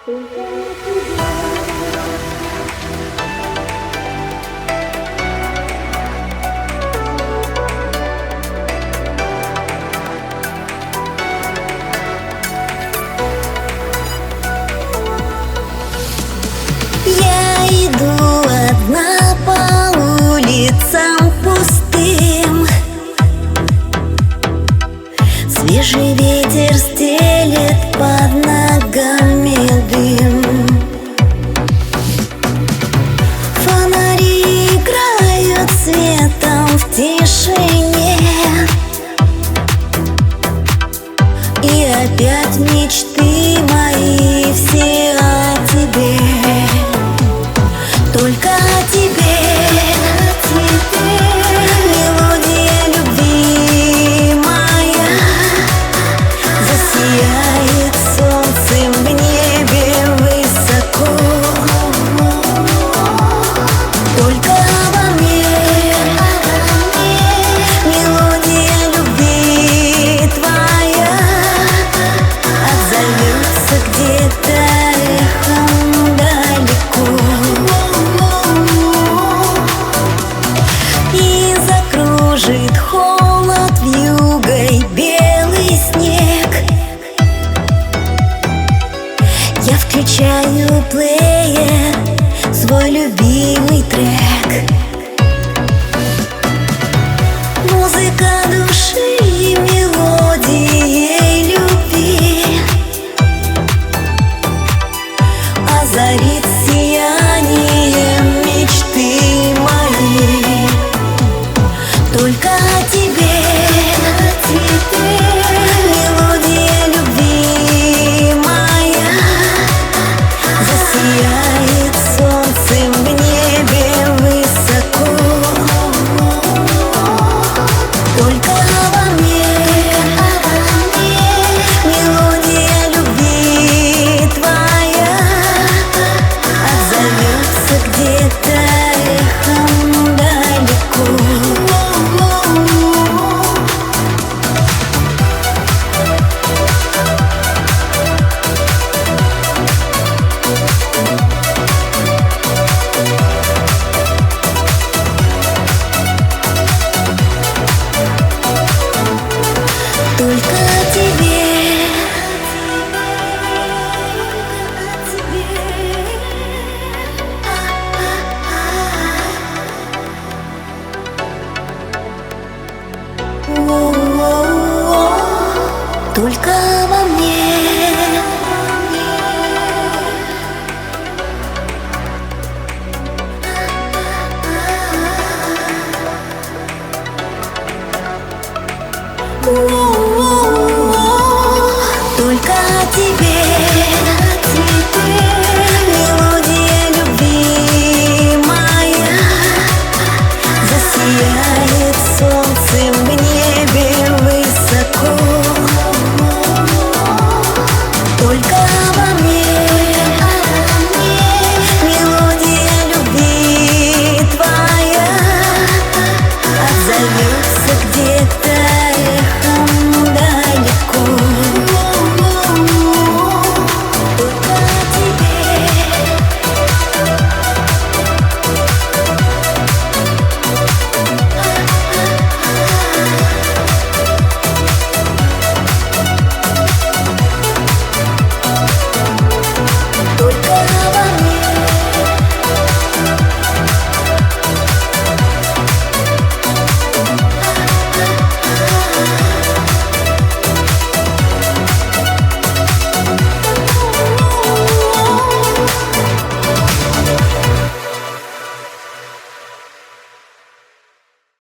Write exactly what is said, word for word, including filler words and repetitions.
Я иду одна по улицам пустым. Свежий ветер стелет под ногами дым. Фонари играют светом в тишине. И опять мечты мои все о тебе. Только о тебе, мелодия любви моя засияет солнцем в небе высоко. Только обо мне мелодия любви твоя отзовется где-то эхом далеко. И закружит холод вьюгой белый снег. Я включаю плеер, свой любимый трек. Музыка души и мелодией любви озарит сиянием мечты мои. Только о тебе, мелодия любви моя засияет солнцем в небе высоко. Только обо мне мелодия любви твоя отзовется где-то эхом далеко. Только о тебе, только обо мне. Whoa.